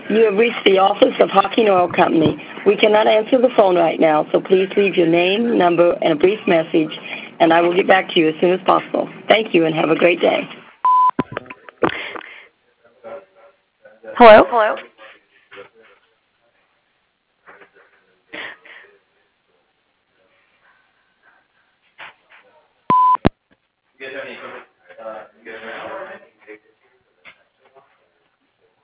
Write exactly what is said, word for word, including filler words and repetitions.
You have reached the office of Hocking Oil Company. We cannot answer the phone right now, so please leave your name, number, and a brief message, and I will get back to you as soon as possible. Thank you, and have a great day. Hello? Hello? You guys have any equipment